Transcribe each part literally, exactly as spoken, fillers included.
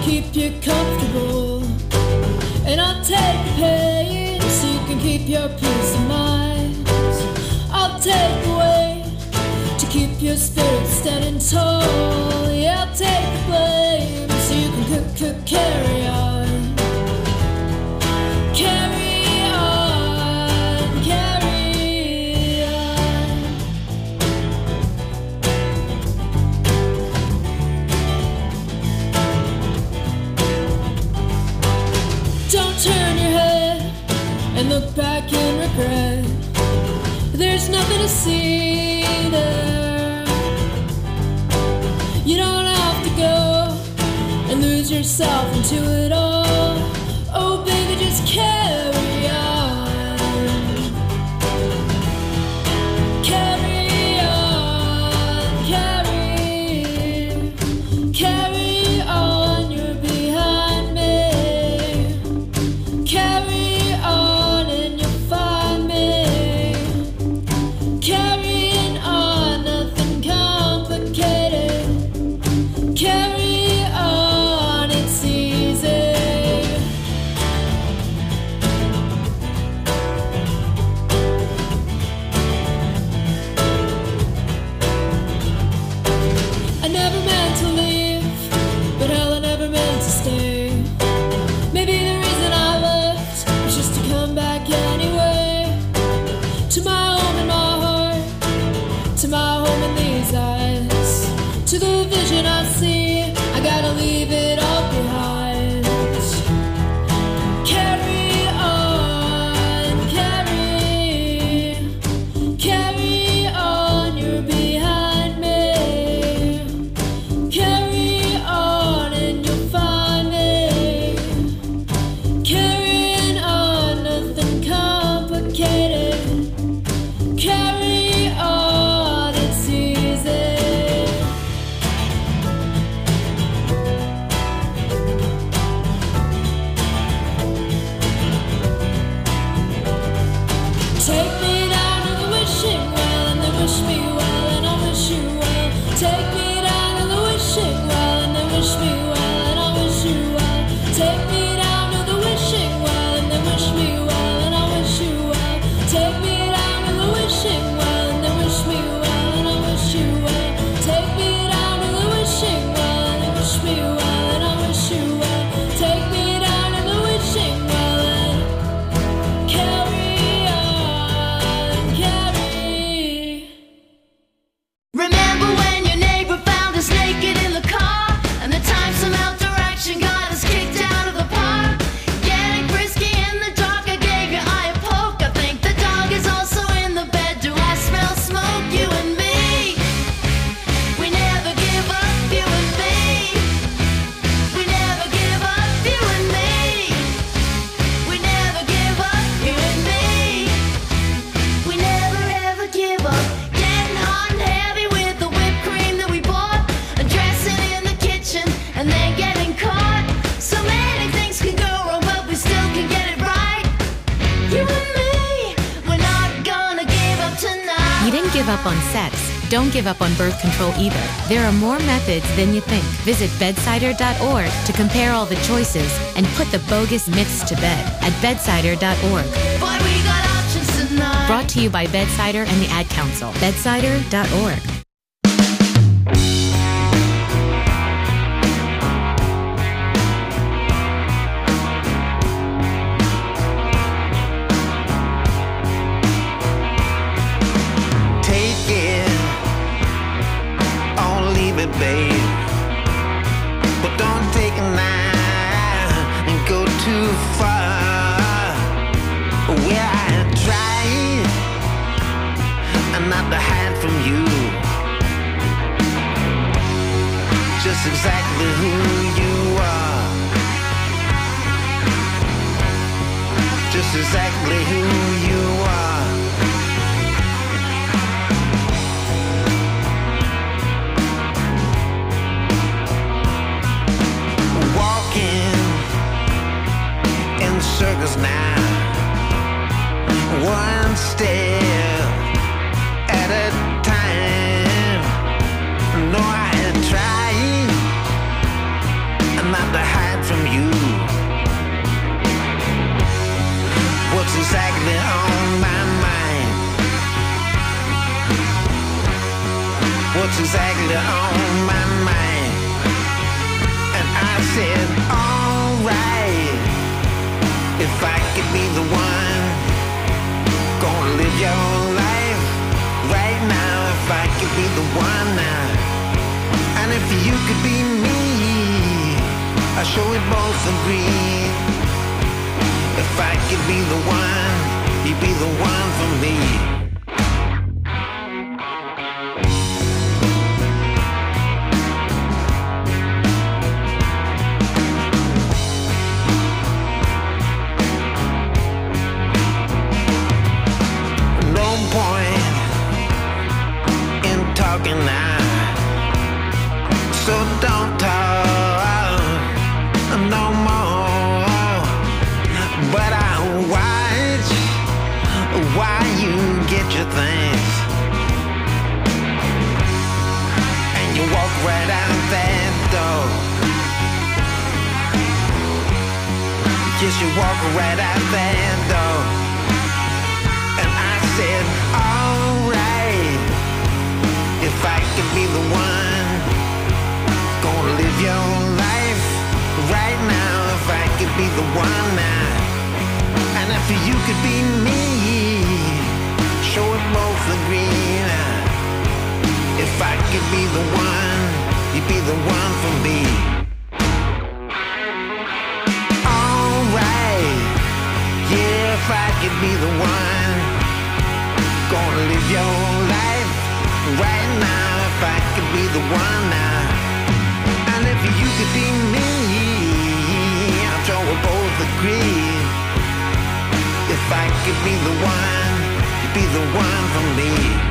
keep you comfortable, and I'll take the pain so you can keep your peace of mind. I'll take the weight to keep your spirit standing tall. Yeah, I'll take the blame so you can cook, cook, carry on. Carry on, carry on. Don't turn your head and look back in regret. There's nothing to see there. You don't have to go and lose yourself into it all. Oh baby, just carry on. Carry on, carry, carry on, you're behind me. Carry on and you'll find me. Carrying on, nothing complicated. Carry on, it's easy. I never meant to leave, but hell, I never meant to stay. Maybe the reason I left was just to come back anyway. To my home in my heart, to my home in these eyes, to the vision I see, I gotta leave it all behind. Carry on, carry, carry on, you're behind me. Carry on and you'll find me. Carrying on, nothing complicated. Carry on, it's easy. Take me down to the wishing well, and they wish me well, and I wish you well. Take me down to the wishing well, and they wish me well, and I wish you well. Take me down to the wishing well, and they wish me well, and I wish you well. Take me down to the wishing well, and they wish me well, and I wish you well. Take me down to the wishing well, and they wish me well, and I wish you well. Take me down to the wishing well, and carry on, carry. Remember when your neighbor found us naked in the car, and the time some interaction got us kicked out of the park? Getting frisky in the dark, I gave your eye a poke. I think the dog is also in the bed. Do I smell smoke? You and me, we never give up. You and me, we never give up. You and me, we never give up. You and me, we never ever give up. Getting hot and heavy with the whipped cream that we bought, and dressing in the kitchen and then getting caught. So many things can go wrong, but we still can get it right. You and me, we're not gonna give up tonight. You didn't give up on sex. Don't give up on birth control either. There are more methods than you think. Visit bedsider dot org to compare all the choices and put the bogus myths to bed at bedsider dot org. Boy, we got options tonight. Brought to you by Bedsider and the Ad Council. bedsider dot org. Take it or leave it, babe. But don't take it now and go too far. Well, I tried not to hide from you just exactly who you are. Just exactly who you are. what's exactly on my mind. And I said, alright, if I could be the one, gonna live your life right now. If I could be the one now, and if you could be me, I sure we both agree. If I could be the one, you'd be the one for me. No point in talking now, so don't talk no more. But I watch why you get your things, and you walk right out that door. Just you walk right out that door. And I said, alright, if I could be the one, gonna live your life right now. If I could be the one now, and if you could be me, sure we both agree now. If I could be the one, you'd be the one for me. Alright, yeah, if I could be the one, gonna live your life right now. If I could be the one now, and if you could be me, I'm sure we'll both agree. If I could be the one, you'd be the one for me.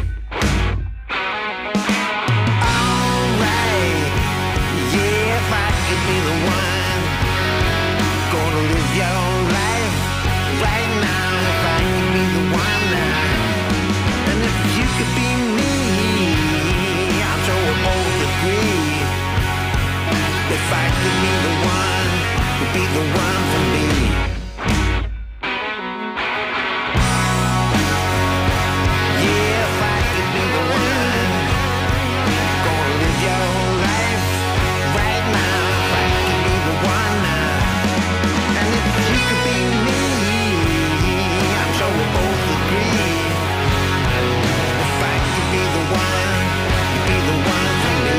Alright, yeah, if I could be the one, gonna live your life right now. If I could be the one now, and if you could be me, I'm sure we'll both agree. If I could be the one, you'd be the one for me. Yeah, if I could be the one, gonna live your life right now. If I could be the one now, and if you could be me, I'm sure we'll both agree. If I could be the one, you'd be the one for me.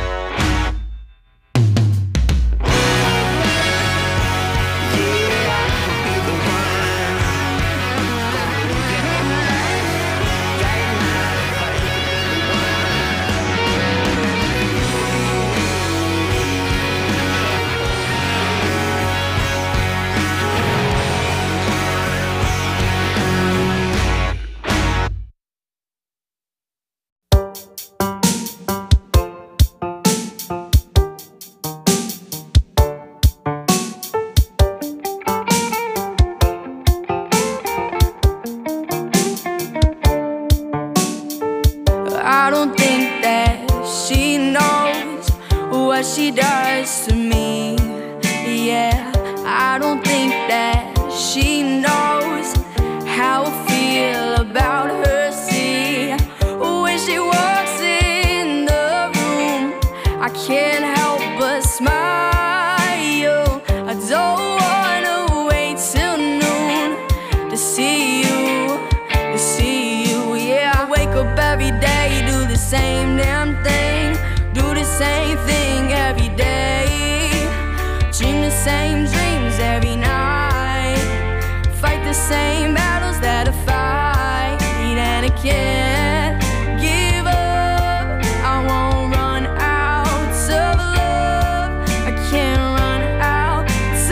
I don't think that she knows what she does to me. Yeah, I don't think that she knows how I feel about her. See, when she walks in the room, I can't help but smile. I don't wanna wait till noon to see you, to see you. Yeah, I wake up every day, do the same damn thing, do the same thing every day, dream the same dreams every night, fight the same battles that I fight, and I can't give up. I won't run out of love. I can't run out of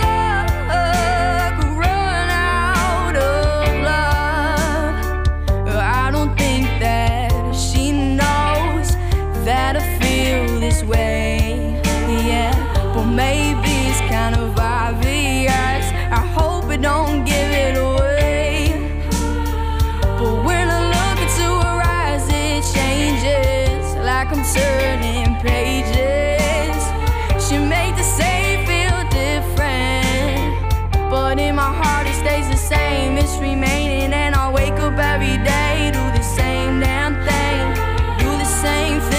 love. Run out of love. I don't think that she knows that I feel this way. Yeah, but maybe it's kind of obvious. I hope it don't give it away. But when I look into her eyes, it changes, like I'm turning pages. She made the same feel different, but in my heart it stays the same. It's remaining, and I wake up every day, do the same damn thing, do the same thing.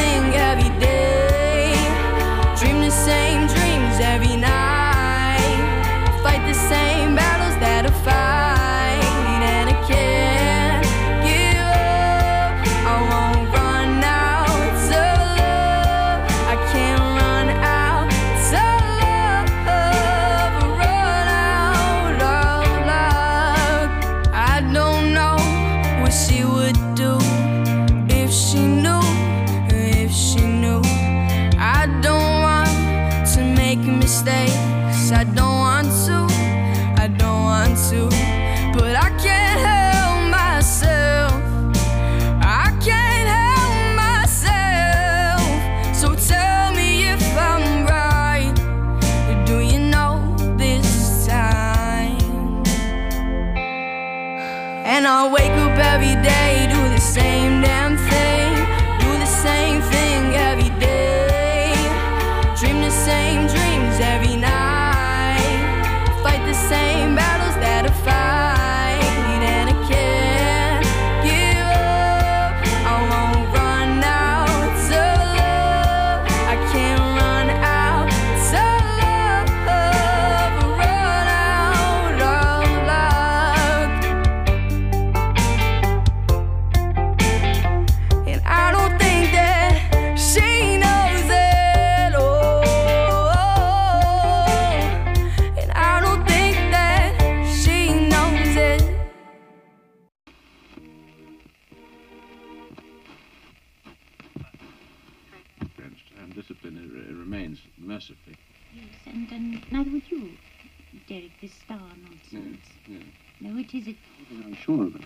undisciplined it, it remains, mercifully. Yes, and, and neither would you, Derek, this star nonsense. Yes, yes. No, it isn't. I'm sure of it.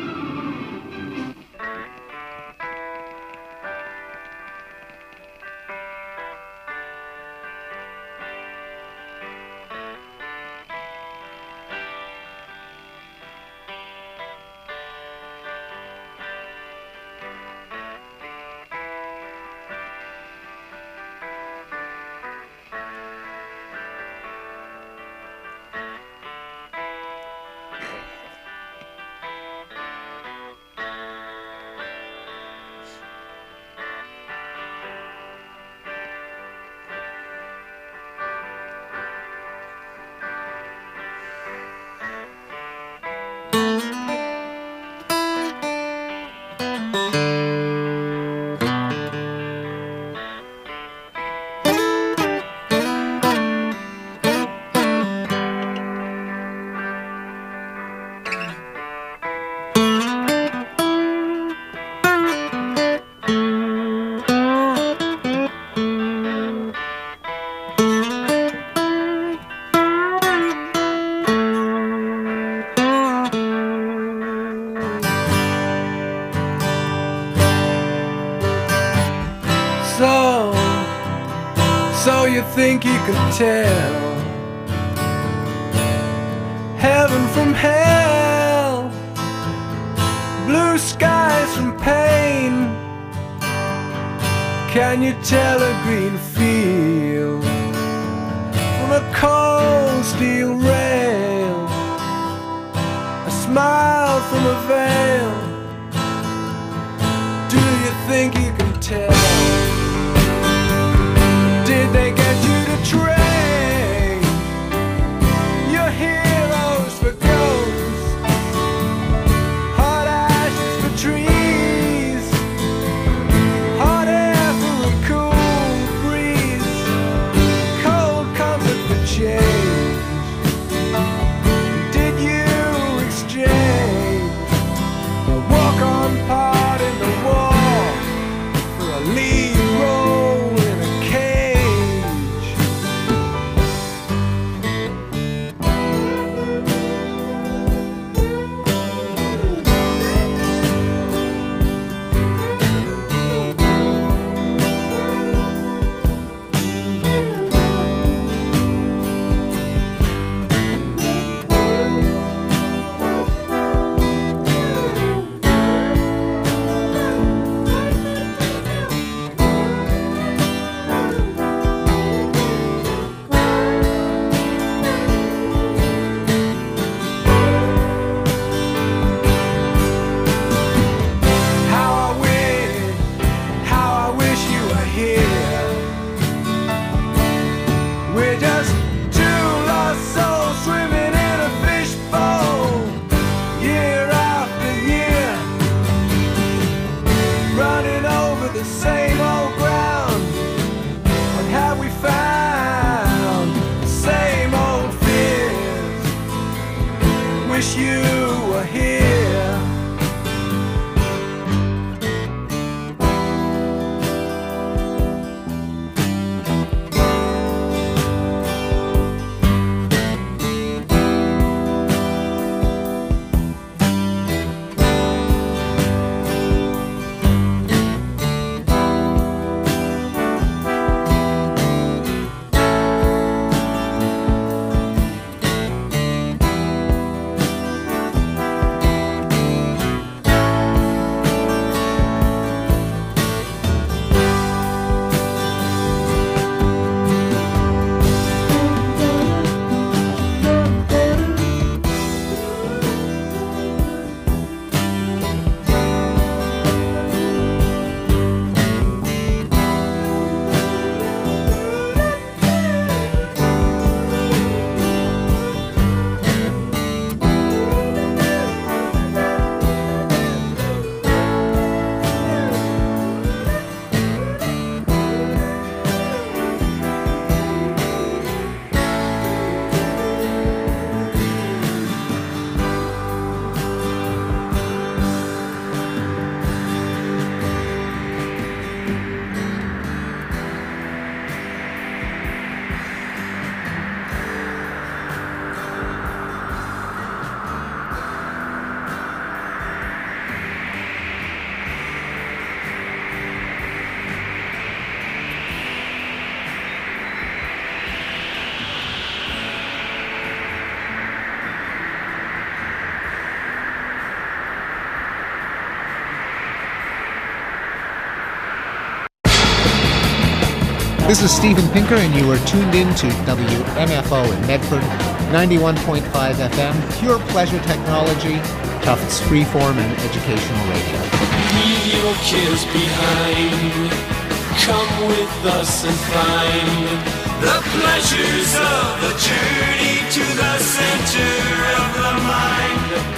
So, so you think you can tell heaven from hell, blue skies from pain? Can you tell a green field from a cold steel rail, a smile from a veil? Do you think you can tell? Did they get you to train your heroes for ghosts, hot ashes for trees, hot air for a cool breeze, cold comfort for change? Did you exchange a walk-on part in the war for a lead role in a cage? This is Steven Pinker, and you are tuned in to W M F O in Medford, ninety-one point five F M, pure pleasure technology, Tufts freeform and educational radio. Leave your cares behind. Come with us and find the pleasures of the journey to the center of the mind.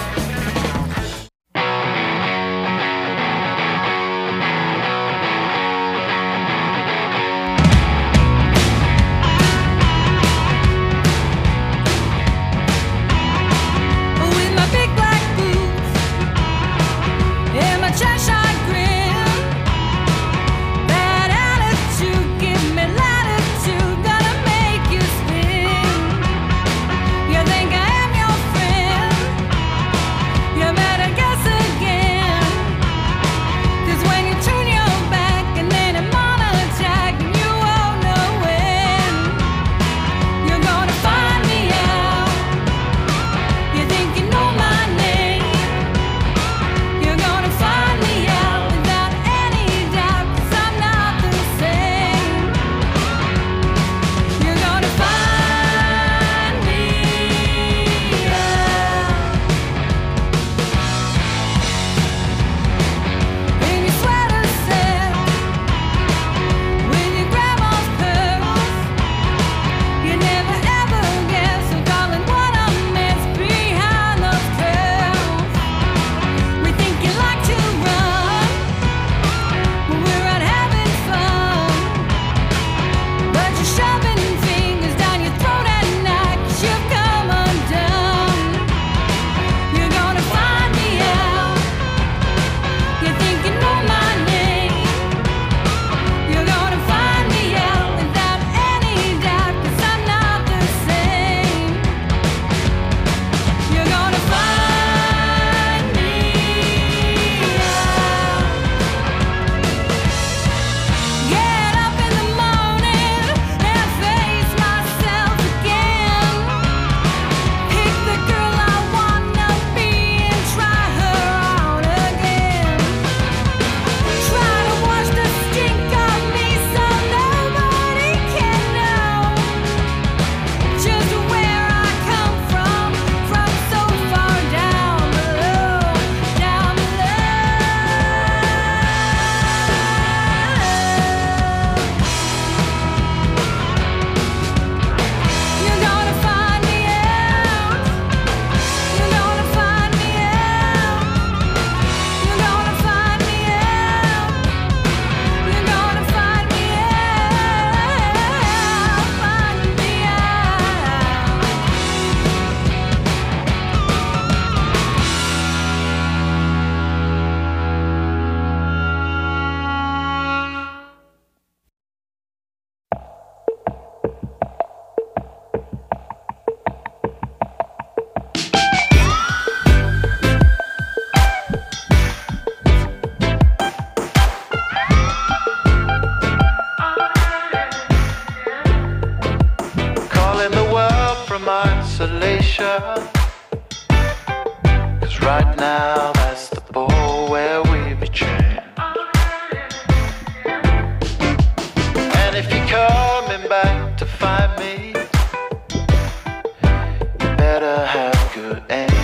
Isolation, 'cause right now that's the ball where we be trained. And if you're coming back to find me, you better have good aim.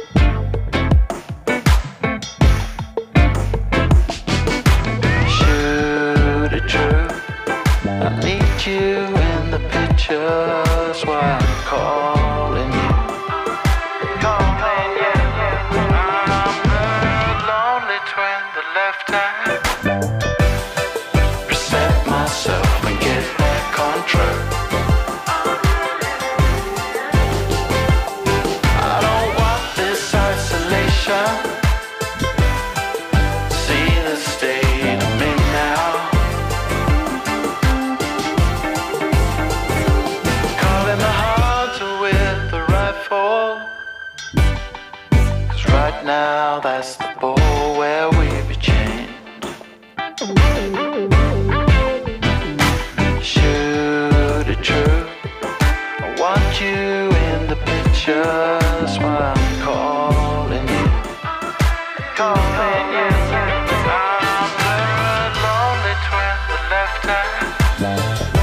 Shoot it true, I need you in the picture, that's why I'm calling you. Calling you. I'm the lonely twin that left hand. Reset myself and get back on track. I don't want this isolation. See the state I'm in now. Calling the hunter with the rifle, 'cause right now that's the ball where we be chained. Shoot it true, I want you in the picture, that's why I'm calling you. Calling you. I'm the lonely twin that left hand.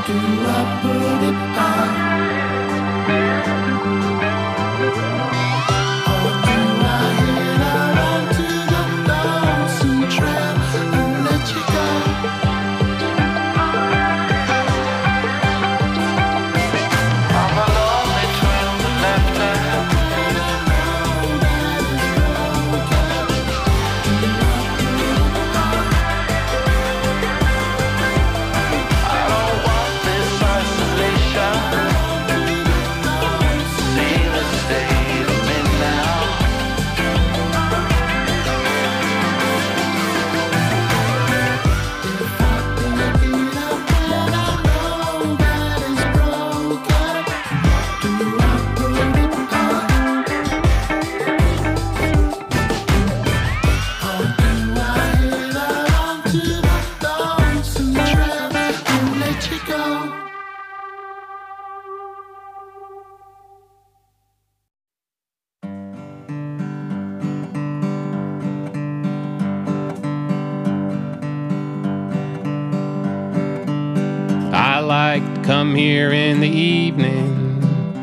Come here in the evening,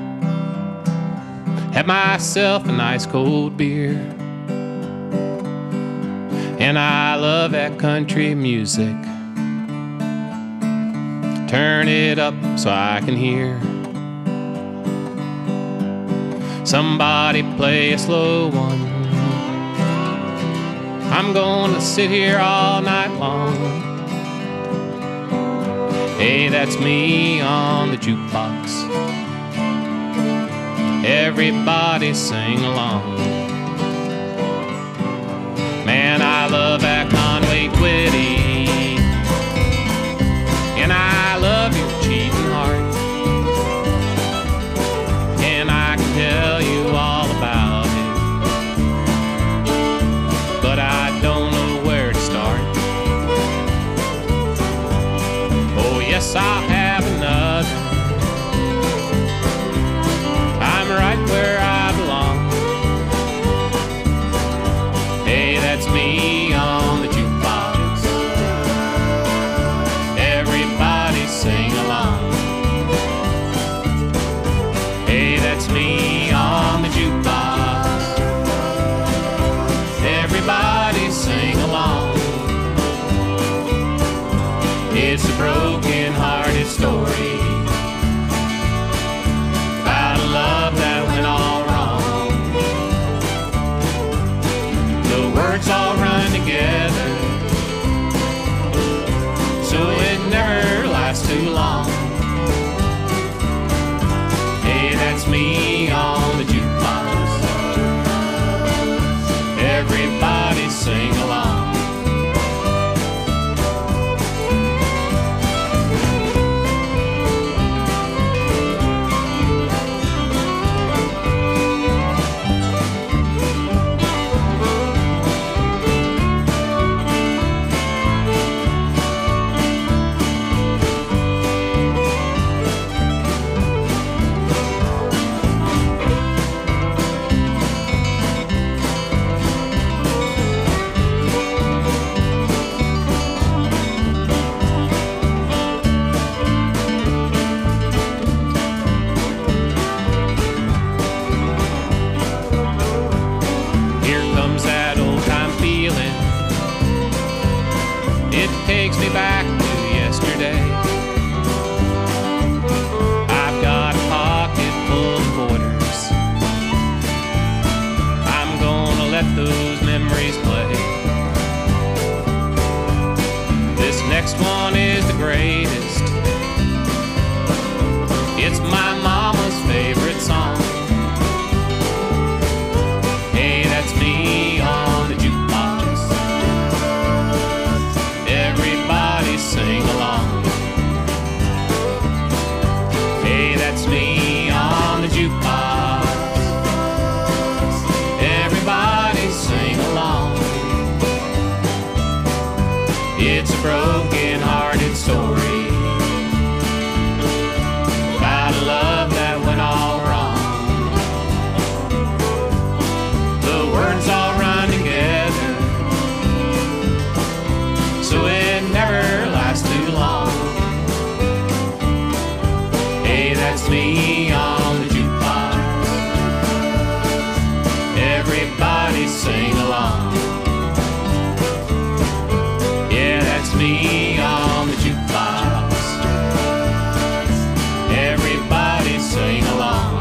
have myself a nice cold beer, and I love that country music. Turn it up so I can hear somebody play a slow one. I'm gonna sit here all night long. Hey, that's me on the jukebox. Everybody sing along. Man, I love that Conway Twitty, and I love your cheating heart, and I can tell you all about it, but I don't know where to start. Yes, I'll have another. I'm right where I belong. Hey, that's me on the jukebox. Everybody sing along. Hey, that's me on the jukebox. Everybody sing along. It's a broken-hearted story about a love that went all wrong. The words all run together, so it never lasts too long. Hey, that's me on the jukebox. Everybody sing along. Takes me back to yesterday. I've got a pocket full of quarters. I'm gonna let those memories play. This next one is the greatest. It's my mama's favorite song. Hey, that's me on the jukebox. Everybody sing along. Hey, that's me on the jukebox. Everybody sing along. It's a broken-hearted story about a love that went all wrong. The words all run together, so it never lasts too long. Hey, that's me on the jukebox. Everybody sing along. Yeah, that's me on the jukebox. Everybody sing along.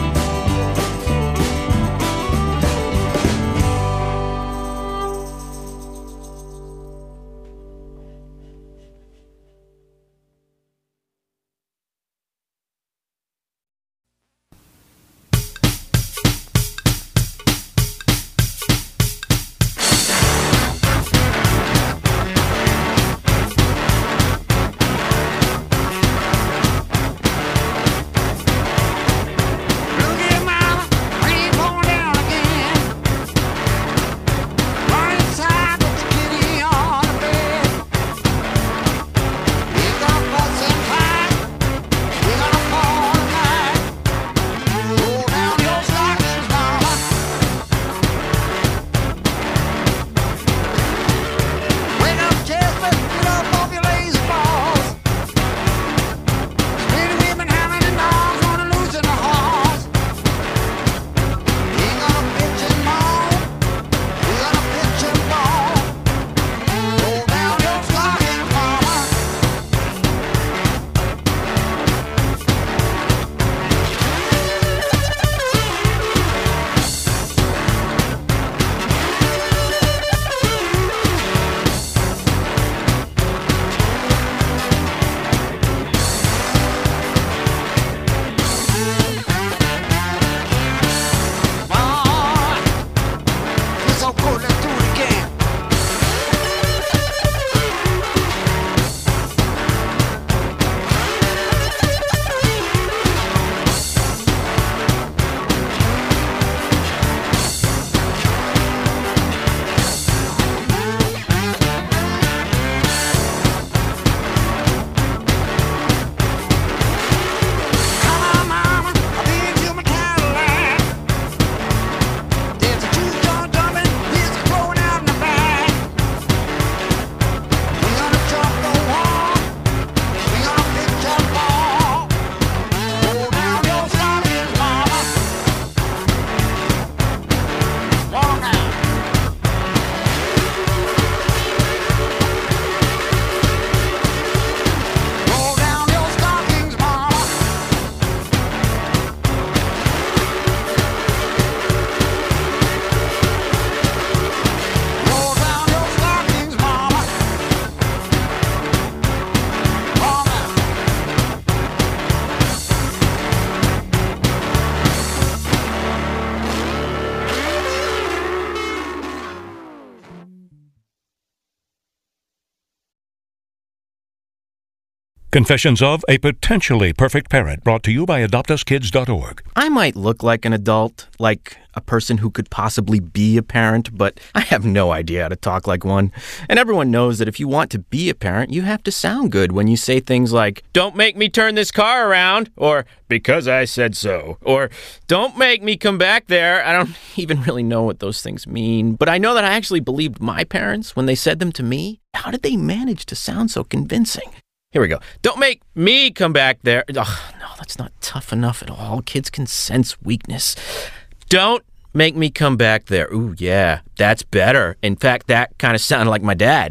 Confessions of a Potentially Perfect Parent, brought to you by adopt us kids dot org. I might look like an adult, like a person who could possibly be a parent, but I have no idea how to talk like one. And everyone knows that if you want to be a parent, you have to sound good when you say things like, "Don't make me turn this car around," or "because I said so," or "don't make me come back there." I don't even really know what those things mean, but I know that I actually believed my parents when they said them to me. How did they manage to sound so convincing? Here we go. "Don't make me come back there." Ugh, no, that's not tough enough at all. Kids can sense weakness. "Don't make me come back there." Ooh, yeah, that's better. In fact, that kind of sounded like my dad.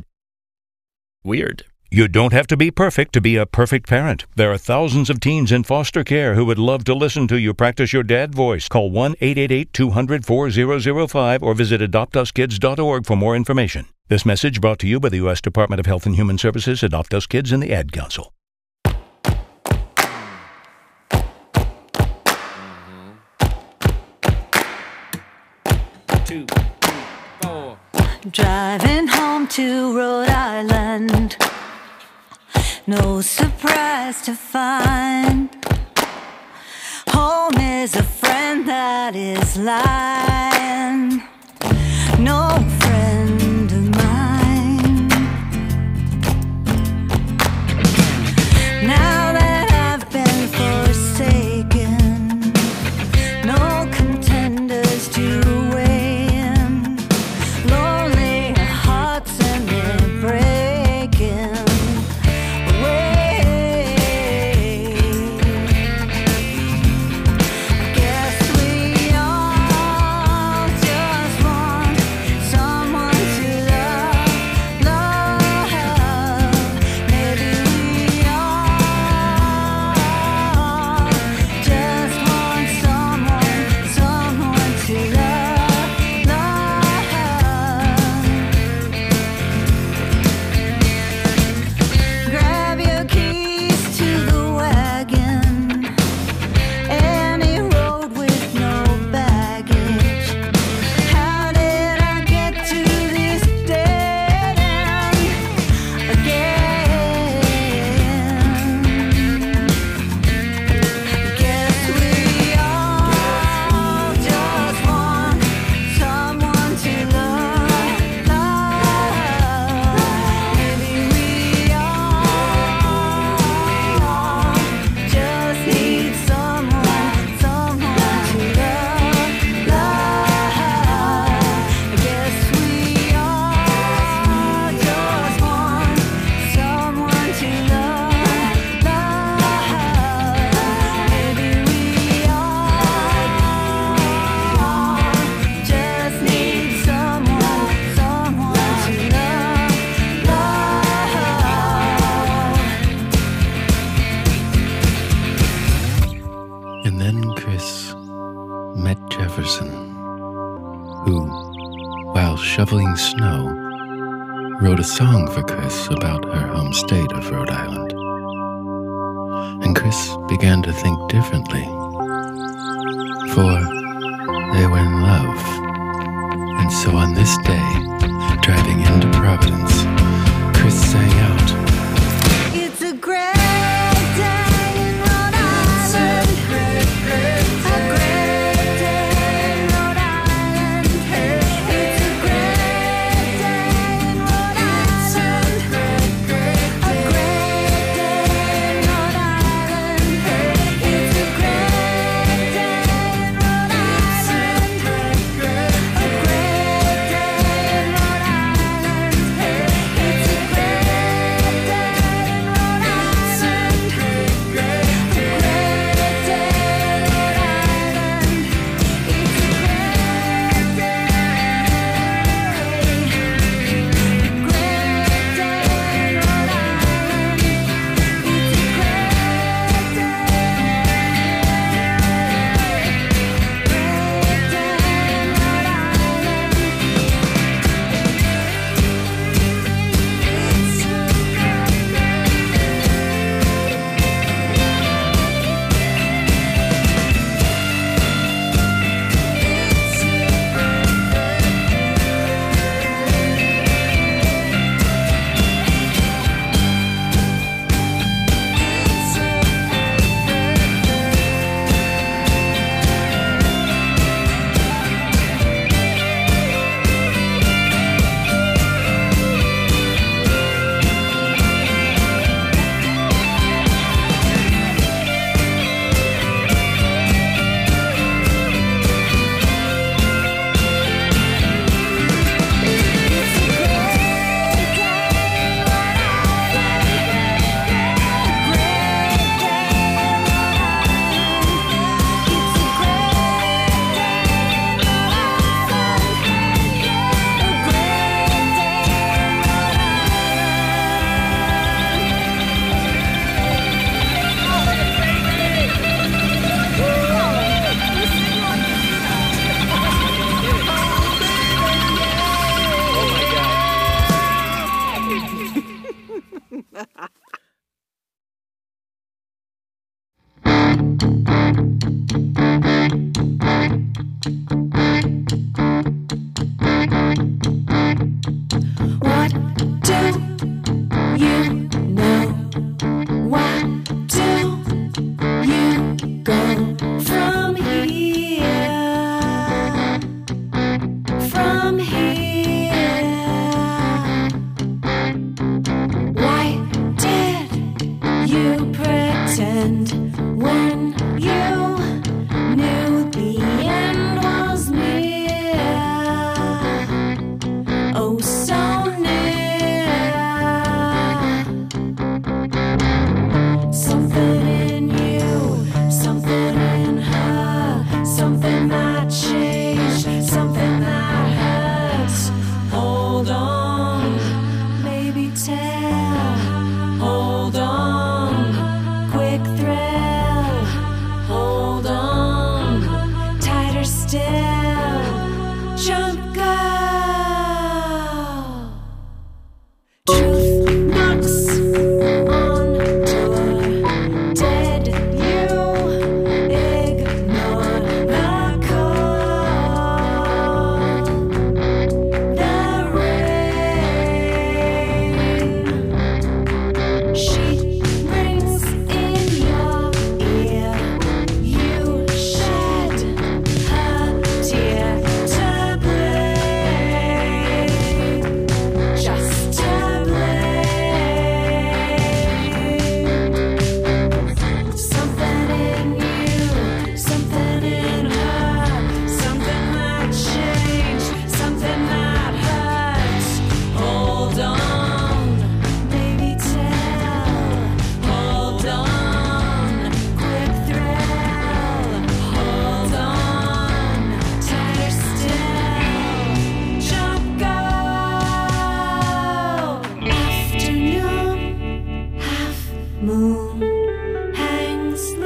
Weird. You don't have to be perfect to be a perfect parent. There are thousands of teens in foster care who would love to listen to you practice your dad voice. Call one eight eight eight, two hundred, four thousand five or visit adopt us kids dot org for more information. This message brought to you by the U S Department of Health and Human Services, Adopt Us Kids, and the Ad Council. Two, four. Driving home to Rhode Island, no surprise to find home is a friend that is lying. No friend of mine. Now that I've been forsaken, no contenders to weigh in. Lonely hearts and they're breaking away. who, while shoveling snow, wrote a song for Chris about her home state of Rhode Island. And Chris began to think differently, for they were in love. And so on this day, driving into Providence, Chris sang out, It's a great day in Rhode Island. A great day in Rhode Island. It's a great day in Rhode Island. A great day in Rhode Island. It's a great day in Rhode Island. A great day in Rhode Island. It's a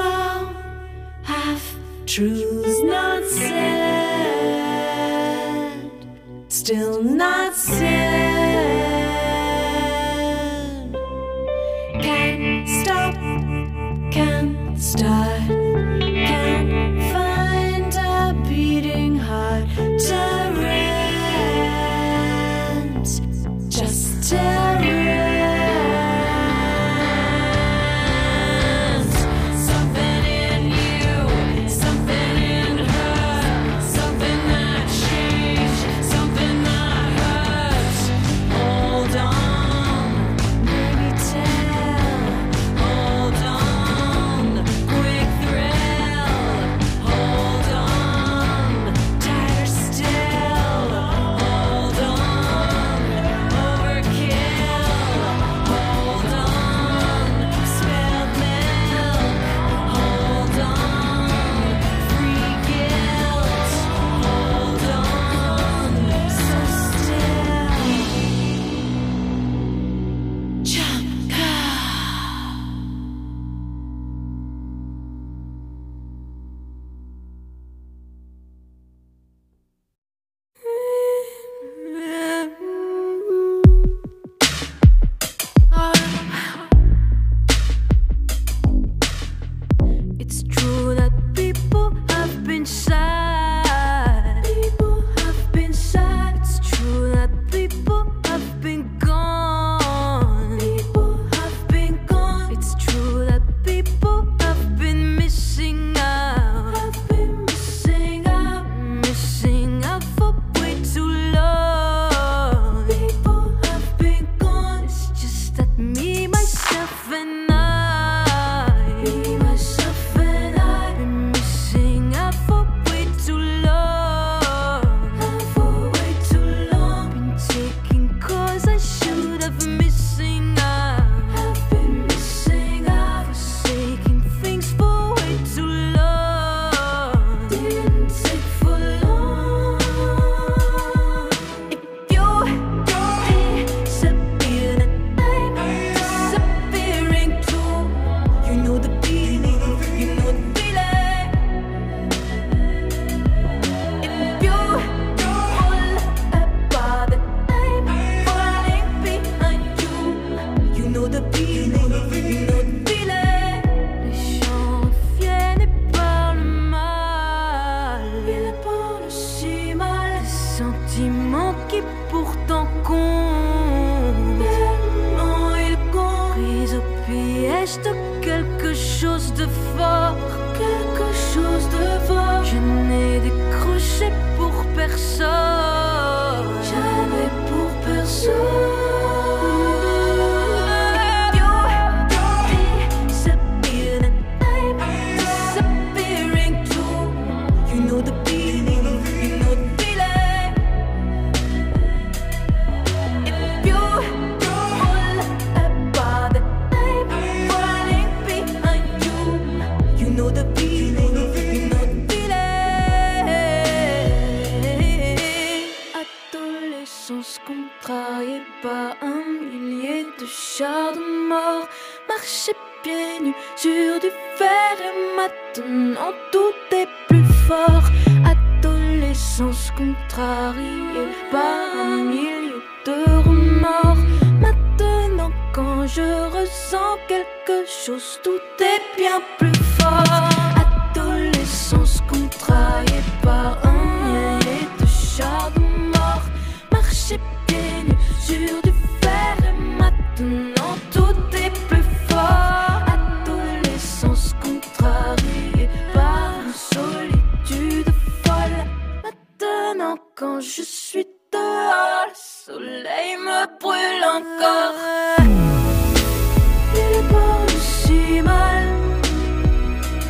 truths not said. still not said. Can't stop, can't start, can't find a beating heart to rent, just to rent. Something in you, something in her, something that changed, something that hurts. Hold on, maybe tell. Hold on, quick thrill. Hold on, tighter still. Hold on, overkill. Hold on, spilled milk. Hold on, free guilt. Hold on, so still. Chamka. It's true that people have been sad. People have been sad. It's true that people have been gone. People have been gone. It's true that people have been missing out. Have been missing out. Missing out for way too long. People have been gone. It's just that me, myself, and I. Me, myself, and I. Been missing out for way too long. For way too long. Been taking cause I should have missing out. Have been missing out. Forsaking things for way too long. Didn't take for long. If you disappear, then I'm disappearing too. You know the feeling, you know the feeling. If you fall apart, then I'm falling behind you. You know the feeling, you know the feeling. Les chants reviennent et parlent mal. Ils parlent si mal. Des sentiments qui pourtant comptent. Tellement ils comptent. Pris au piège de quelque chose de fort. Quelque chose de fort. Je n'ai décroché pour personne. Jamais pour personne. You disappear, then I'm disappearing too. You know the feeling, you know the feeling. If you fall apart, then I'm falling behind you. You know the feeling, you know the feeling. Adolescence contrariée par un millier de chars de mort. Marcher pieds nus sur du fer et maintenant tout est plus fort. Adolescence contrariée par un millier de remords. Maintenant quand je ressens quelque chose, tout est bien plus fort. Adolescence contrariée par un millier de chars de mort. Marcher pieds nus sur du fer et maintenant tout est plus fort. Adolescence contrariée par une solitude folle. Maintenant quand je suis dehors, le soleil me brûle encore. Il parle si mal.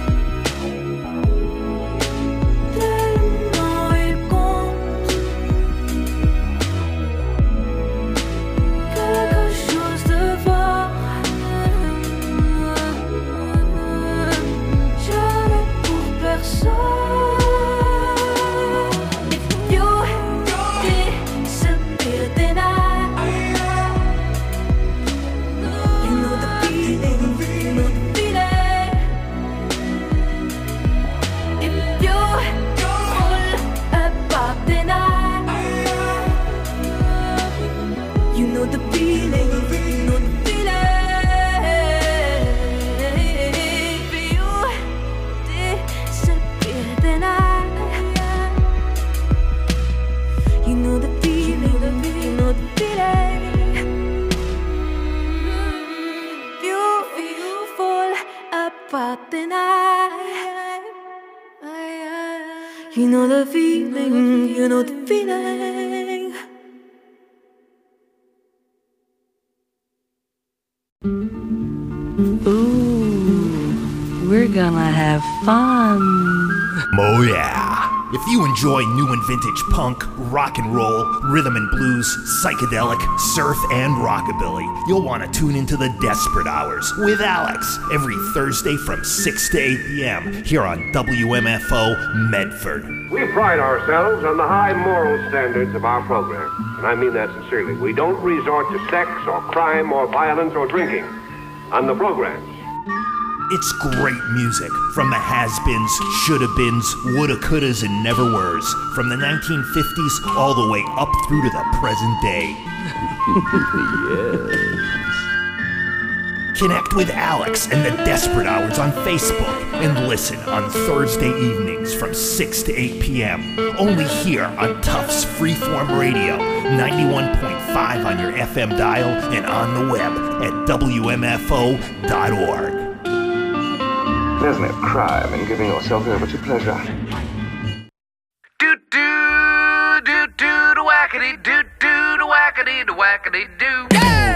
and I. You know the feeling, you know the feeling. Ooh, we're gonna have fun. Oh yeah. If you enjoy new and vintage punk, rock and roll, rhythm and blues, psychedelic, surf, and rockabilly, you'll want to tune into the Desperate Hours with Alex every Thursday from six to eight p.m. here on W M F O Medford. We pride ourselves on the high moral standards of our program, and I mean that sincerely. We don't resort to sex or crime or violence or drinking on the programs. It's great music from the has-beens, shoulda-beens, woulda-couldas, and never-weres, from the nineteen fifties all the way up through to the present day. Yes. Connect with Alex and the Desperate Hours on Facebook and listen on Thursday evenings from six to eight p.m. only here on Tufts Freeform Radio, ninety-one point five on your F M dial and on the web at W M F O dot org. There's no crime in giving yourself over to pleasure. Do do do do do wackety do do do wackety do wackety do. Yeah!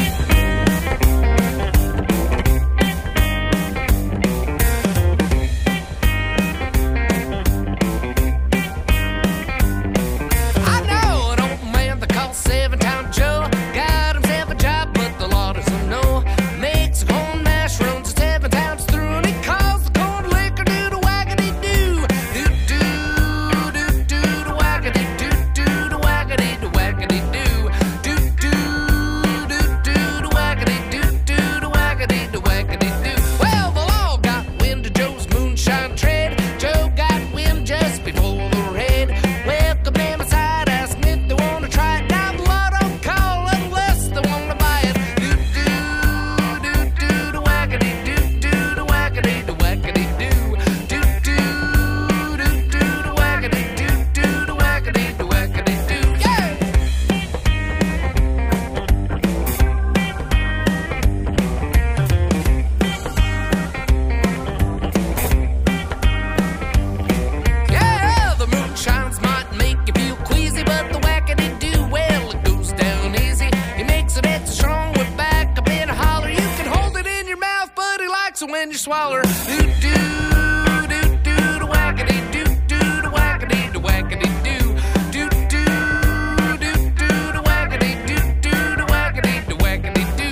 I know an old man they call Seven Town Joe. Got himself a job, but the law doesn't know. Makes a home mash, runs seven times through. When you swallow her. Do do do do do wackety do do do wackety do wackety do do do do do do wackety do do do wackety do wackety do.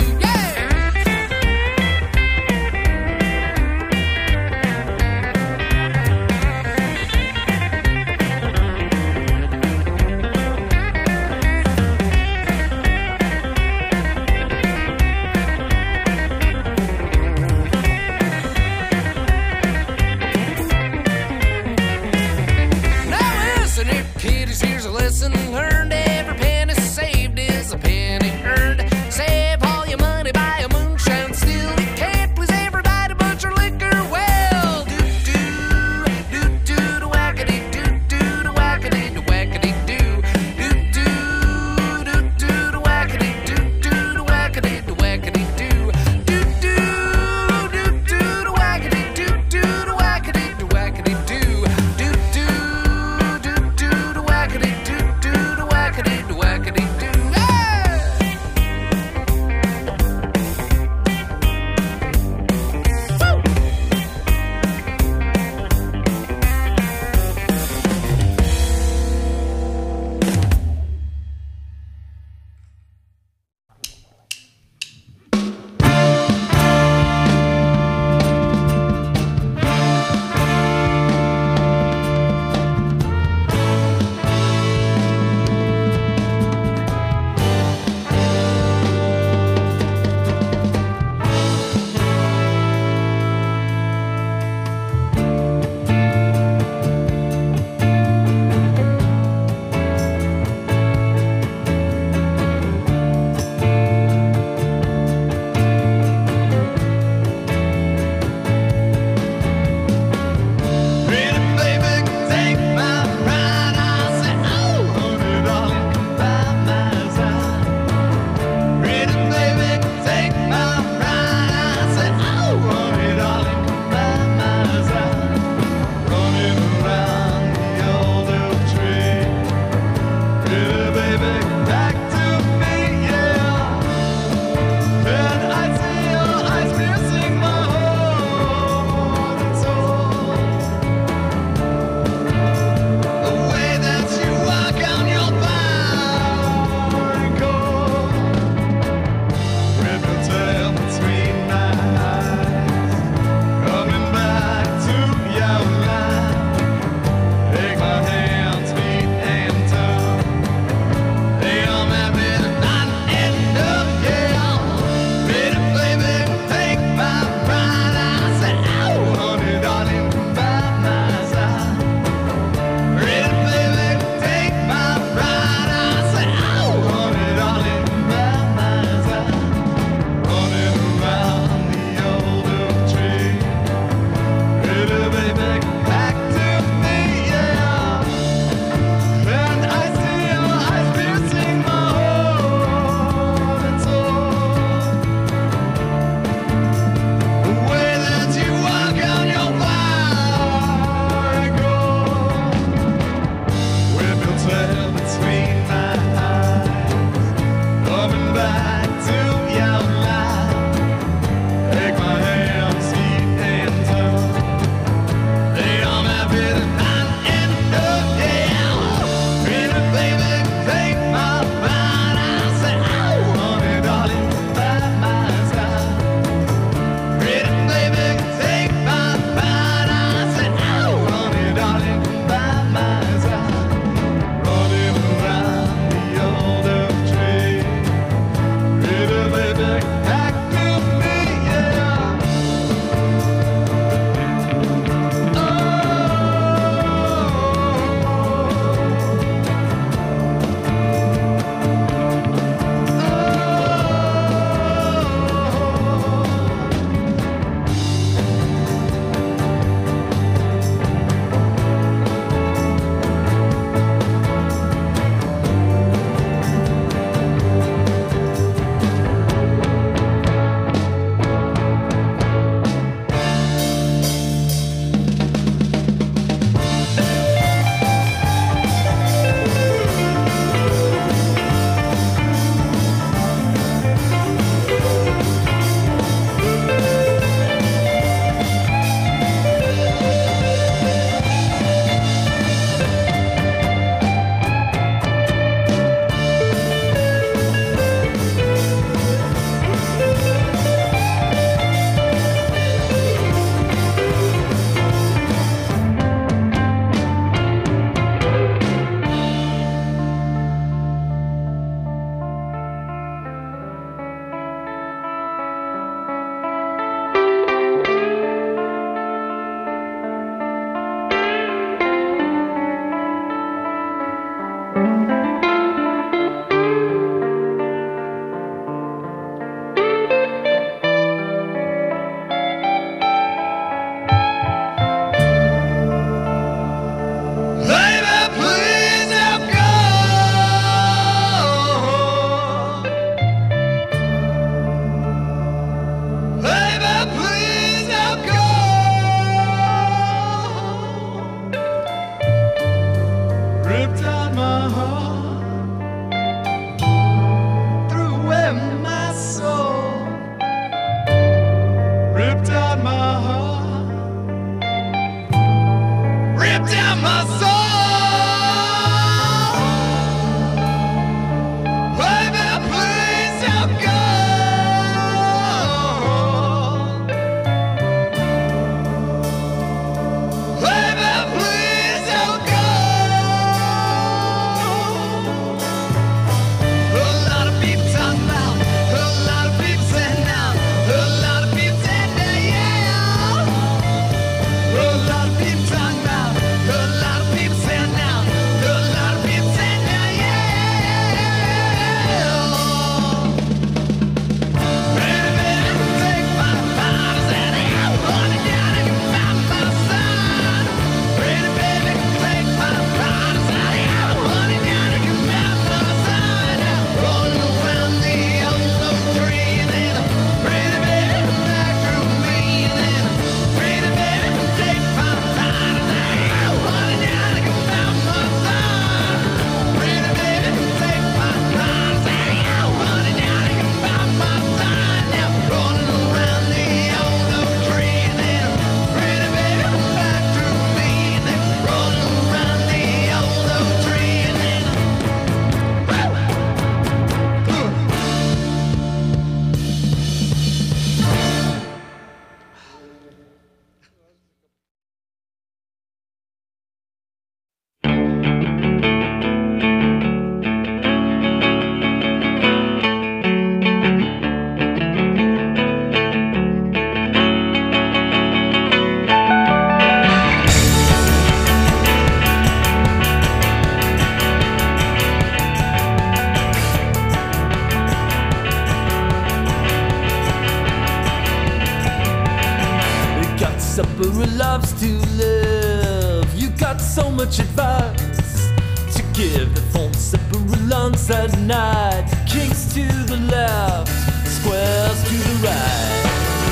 loves to live. You got so much advice to give. The phone separate lunch at night. Kings to the left, squares to the right.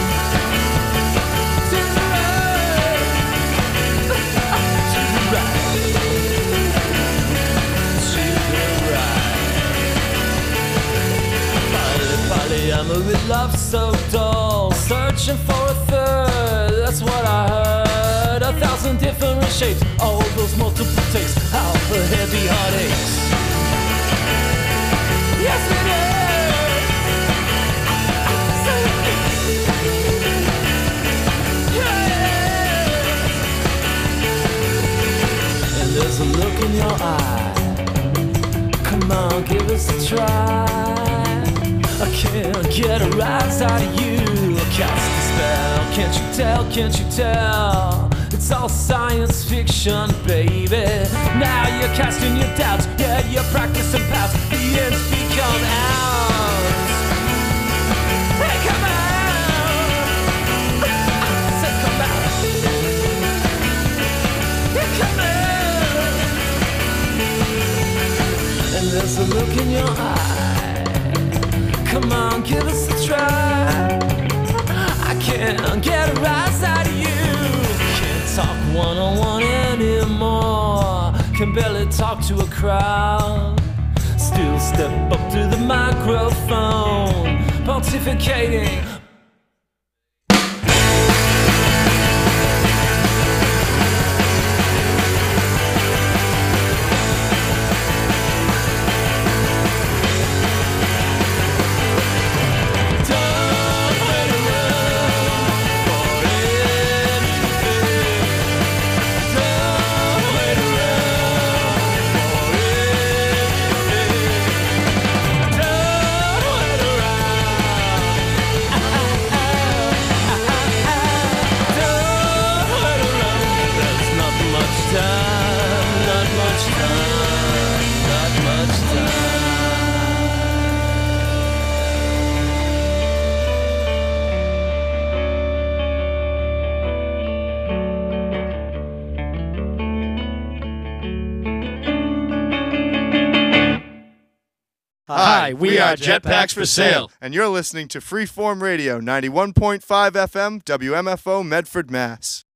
To the right. To the right. To the right. Poly, polyamorous love so dull. Searching for a third, that's what I heard. A thousand different shapes, all those multiple takes. How the heavy heartaches. Yes, it is. Yeah. And there's a look in your eye. Come on, give us a try. I can't get a rise out of you. Cast a spell, can't you tell, can't you tell? It's all science fiction, baby. Now you're casting your doubts, yeah, you're practicing past. The ends become out. Hey, come out! I said come out. Hey, come out! And there's a look in your eye. Come on, give us a try. I can't get a rise out of you. Can't talk one-on-one anymore. Can barely talk to a crowd. Still step up to the microphone, pontificating. Hi, we are Jetpacks for Sale. And you're listening to Freeform Radio, ninety-one point five F M, W M F O, Medford, Mass.